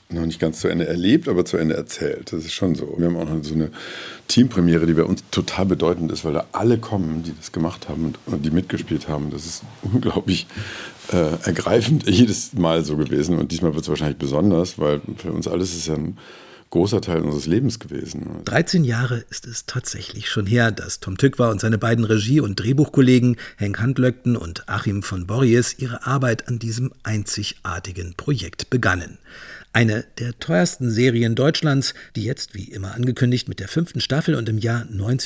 noch nicht ganz zu Ende erlebt, aber zu Ende erzählt. Das ist schon so. Wir haben auch noch so eine Teampremiere, die bei uns total bedeutend ist, weil da alle kommen, die das gemacht haben und die mitgespielt haben. Das ist unglaublich ergreifend jedes Mal so gewesen. Und diesmal wird es wahrscheinlich besonders, weil für uns alles ist ja ein großer Teil unseres Lebens gewesen. 13 Jahre ist es tatsächlich schon her, dass Tom Tykwer und seine beiden Regie- und Drehbuchkollegen Henk Handlöckten und Achim von Borries ihre Arbeit an diesem einzigartigen Projekt begannen. Eine der teuersten Serien Deutschlands, die jetzt, wie immer angekündigt, mit der 5. Staffel und im Jahr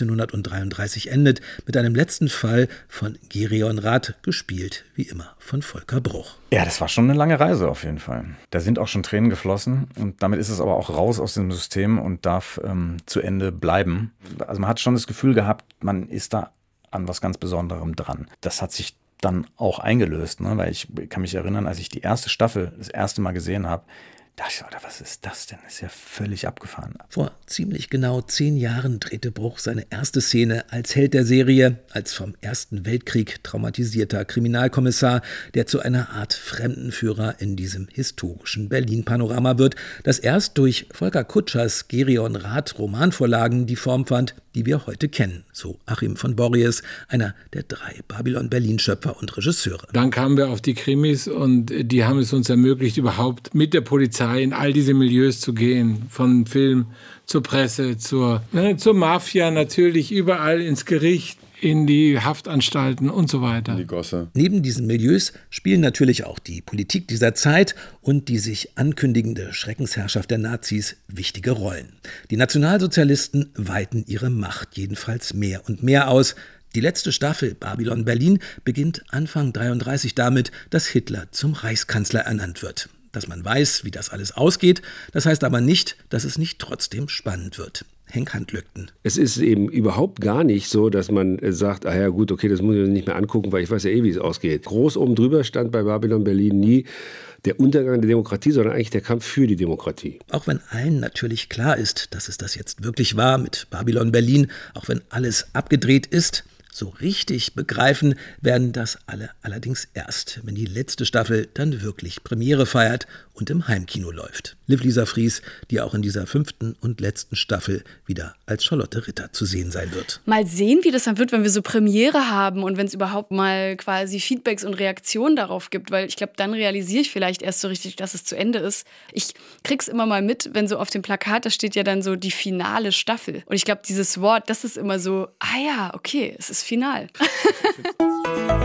1933 endet, mit einem letzten Fall von Gereon Rath, gespielt, wie immer, von Volker Bruch. Ja, das war schon eine lange Reise auf jeden Fall. Da sind auch schon Tränen geflossen und damit ist es aber auch raus aus dem System und darf zu Ende bleiben. Also man hat schon das Gefühl gehabt, man ist da an was ganz Besonderem dran. Das hat sich dann auch eingelöst, ne? Weil ich kann mich erinnern, als ich die erste Staffel das erste Mal gesehen habe, dachte ich, Alter, was ist das denn? Das ist ja völlig abgefahren. Vor ziemlich genau 10 Jahren drehte Bruch seine erste Szene als Held der Serie, als vom Ersten Weltkrieg traumatisierter Kriminalkommissar, der zu einer Art Fremdenführer in diesem historischen Berlin-Panorama wird, das erst durch Volker Kutschers Gereon Rath Romanvorlagen die Form fand, die wir heute kennen, so Achim von Borries, einer der 3 Babylon-Berlin-Schöpfer und Regisseure. Dann kamen wir auf die Krimis und die haben es uns ermöglicht, überhaupt mit der Polizei in all diese Milieus zu gehen, von Film zur Presse, zur Mafia natürlich, überall ins Gericht, in die Haftanstalten und so weiter. In die Gosse. Neben diesen Milieus spielen natürlich auch die Politik dieser Zeit und die sich ankündigende Schreckensherrschaft der Nazis wichtige Rollen. Die Nationalsozialisten weiten ihre Macht jedenfalls mehr und mehr aus. Die letzte Staffel Babylon Berlin beginnt Anfang 1933 damit, dass Hitler zum Reichskanzler ernannt wird. Dass man weiß, wie das alles ausgeht, das heißt aber nicht, dass es nicht trotzdem spannend wird. Henk Handlöckten. Es ist eben überhaupt gar nicht so, dass man sagt, ah ja gut, okay, das muss ich mir nicht mehr angucken, weil ich weiß ja eh, wie es ausgeht. Groß oben drüber stand bei Babylon Berlin nie der Untergang der Demokratie, sondern eigentlich der Kampf für die Demokratie. Auch wenn allen natürlich klar ist, dass es das jetzt wirklich war mit Babylon Berlin, auch wenn alles abgedreht ist, so richtig begreifen werden das alle allerdings erst, wenn die letzte Staffel dann wirklich Premiere feiert und im Heimkino läuft. Liv Lisa Fries, die auch in dieser 5. und letzten Staffel wieder als Charlotte Ritter zu sehen sein wird. Mal sehen, wie das dann wird, wenn wir so Premiere haben und wenn es überhaupt mal quasi Feedbacks und Reaktionen darauf gibt, weil ich glaube, dann realisiere ich vielleicht erst so richtig, dass es zu Ende ist. Ich krieg's immer mal mit, wenn so auf dem Plakat, da steht ja dann so die finale Staffel. Und ich glaube, dieses Wort, das ist immer so, ah ja, okay, es ist final.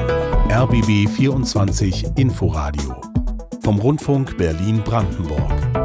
RBB 24 Inforadio vom Rundfunk Berlin-Brandenburg.